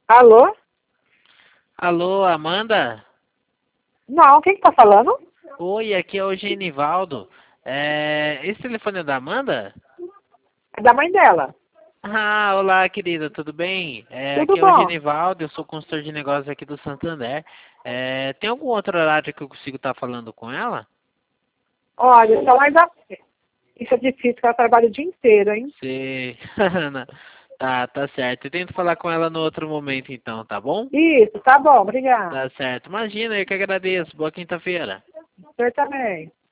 Alô? Alô, Amanda? Não, quem que tá falando? Oi, aqui é o Genivaldo. Esse telefone é da Amanda? É da mãe dela. Ah, olá, querida, tudo bem? Tudo Aqui é o bom? Genivaldo, eu sou consultor de negócios aqui do Santander. Tem algum outro horário que eu consigo estar falando com ela? Olha, então ainda. Isso é difícil, porque ela trabalha o dia inteiro, hein? Se... Tá certo. Eu tento falar com ela no outro momento então, tá bom? Isso, tá bom, obrigada. Tá certo. Imagina, eu que agradeço. Boa quinta-feira. Você também.